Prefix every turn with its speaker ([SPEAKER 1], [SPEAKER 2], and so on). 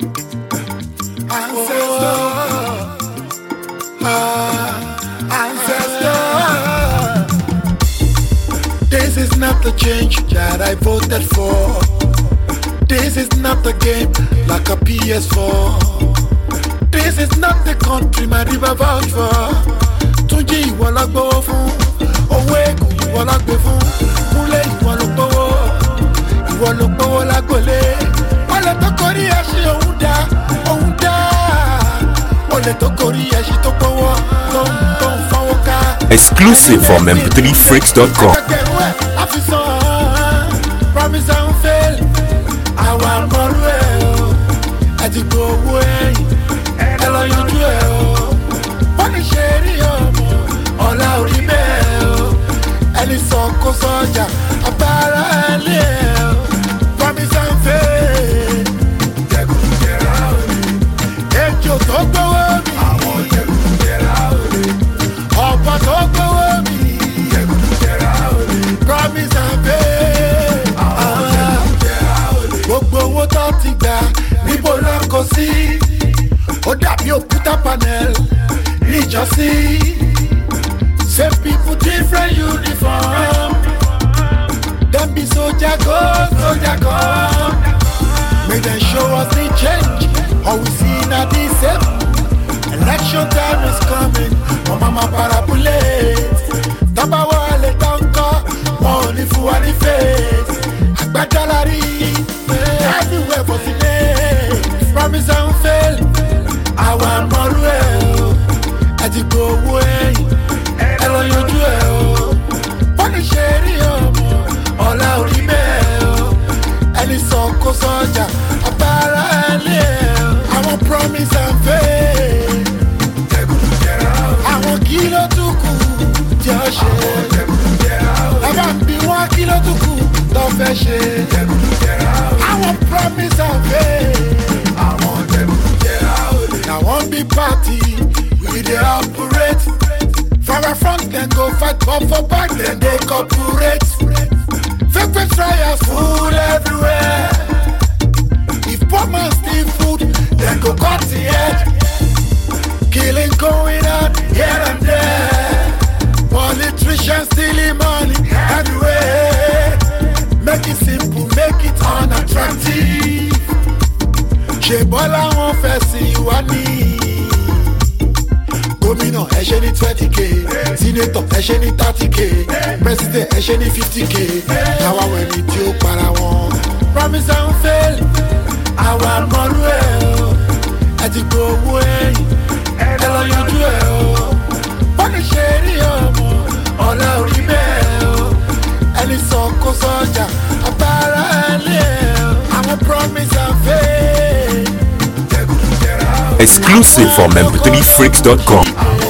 [SPEAKER 1] This is not the change that I voted for. This is not the game like a PS4. This is not the country my river vouch for. Túnjí ìwọ la gbowó fún, owó èkó ìwọ la gbé fún, Kúnlé ìwọ ló gbowó lágbólé. Olè tó korí ẹṣin òun dá, olè tó korí ẹṣin tó gbowó tó ń fọwọ́ ká.
[SPEAKER 2] Exclusive from mp3freaks.com.
[SPEAKER 1] Promise and fail. Àwa mọ̀rú ẹ̀ o, ẹ ti gbowó ẹ̀yìn, ẹ lọ yanjú ẹ̀ o. Wọ́n ní ṣe rí ọmọ, ọ̀la orí bẹ́ẹ̀ o. Ẹni sọ kó sọ́jà, abára ẹ̀ lé ẹ̀ o. Promise and fail. Jẹ̀kújẹ̀rá òde. Ejò tó gbowó mi. Àwọn jẹ̀kújẹ̀rá òde. Ọ̀pọ̀ tó gbowó mi. Jẹ̀kújẹ̀rá òde. Promise and fail. Gbogbo owó tó ti gbà níbo ló kó sí. Ó dàbí òkúta panel níjọ́sí. Same people different uniform. Dem be soldier go. Make them show us the change. All we see na the same. Election time is coming. My mama parabulate. Tọ́ba wọlé tán kọ́, wọn ò ní fún wa ní face. Àgbàjálárì. Everywhere for today. Promise and fail. Àwa mọ̀rú ẹ̀ o. Ẹ ti gbowó ẹ̀yìn, ẹ lọ yanjú ẹ̀ o. Wọ́n ní ṣe rí ọmọ, ọ̀la orí bẹ́ẹ̀ o. Ẹni sọ kó sọ́jà, abára ẹ̀ lé ẹ̀ o. Àwọn promise and fail. Àwọn kí ló tún kù tí ó ṣe? Ẹ bá ń bi wọ́n kí ló tún kù tó fẹ́ ṣe? Àwọn promise and fail. Àwọn jẹ̀kújẹ̀rá òde. Na one big party we dey operate. For our front dem go fight, but for back dem dey cooperate. Fake trials full everywhere. If poor man steal food, dem go cut the head. Killing going on here and there. Politicians stealing money everywhere. Make it simple, make it unattractive. Ṣé Bọ́lá wọn fẹ́ sí wa ní? Gómìnà ẹ ṣe ní 20k, Senator ẹ ṣe ní 30k, President ẹ ṣe ní 50k. Àwa wẹ̀mí tí ó para wọn. Promise and fail. Àwa mọ̀rú ẹ̀ o. Ẹ ti gbowó ẹ̀yìn, ẹ lọ yanjú ẹ̀ o. Wọ́n ní ṣe rí ọmọ, ọ̀la orí bẹ́ẹ̀ o. Ẹni sọ kó sọ́jà, abára ẹ̀ lé ẹ̀ o. Àwọn promise and fail.
[SPEAKER 2] Exclusive from mp3freaks.com.